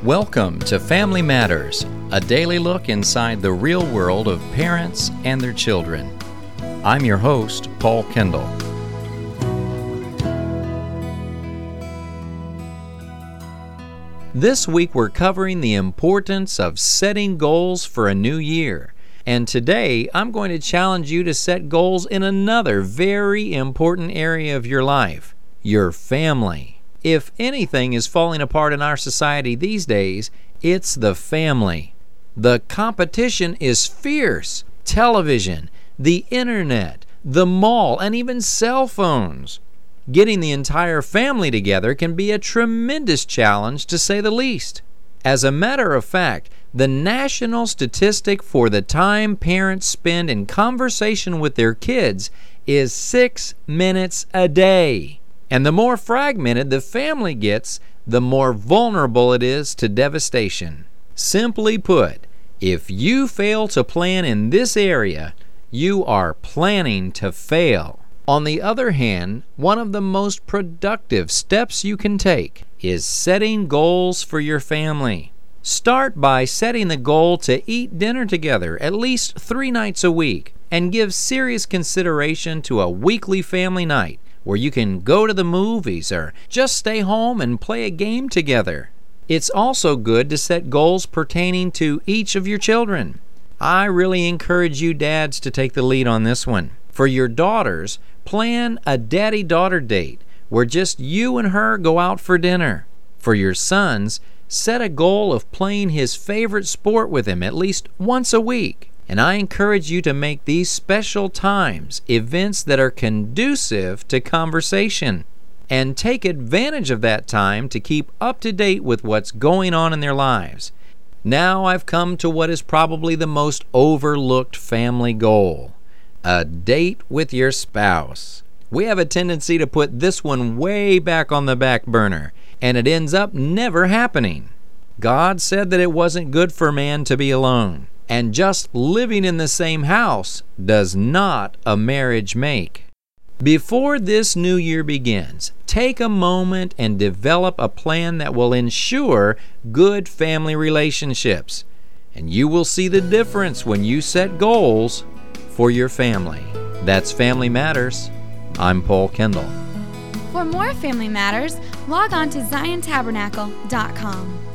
Welcome to Family Matters, a daily look inside the real world of parents and their children. I'm your host, Paul Kendall. This week we're covering the importance of setting goals for a new year. And today I'm going to challenge you to set goals in another very important area of your life, your family. If anything is falling apart in our society these days, it's the family. The competition is fierce. Television, the internet, the mall, and even cell phones. Getting the entire family together can be a tremendous challenge, to say the least. As a matter of fact, the national statistic for the time parents spend in conversation with their kids is 6 minutes a day. And the more fragmented the family gets, the more vulnerable it is to devastation. Simply put, if you fail to plan in this area, you are planning to fail. On the other hand, one of the most productive steps you can take is setting goals for your family. Start by setting the goal to eat dinner together at least 3 nights a week, and give serious consideration to a weekly family night where you can go to the movies or just stay home and play a game together. It's also good to set goals pertaining to each of your children. I really encourage you dads to take the lead on this one. For your daughters, plan a daddy-daughter date where just you and her go out for dinner. For your sons, set a goal of playing his favorite sport with him at least once a week. And I encourage you to make these special times events that are conducive to conversation. And take advantage of that time to keep up to date with what's going on in their lives. Now I've come to what is probably the most overlooked family goal: a date with your spouse. We have a tendency to put this one way back on the back burner, and it ends up never happening. God said that it wasn't good for man to be alone. And just living in the same house does not a marriage make. Before this new year begins, take a moment and develop a plan that will ensure good family relationships. And you will see the difference when you set goals for your family. That's Family Matters. I'm Paul Kendall. For more Family Matters, log on to ZionTabernacle.com.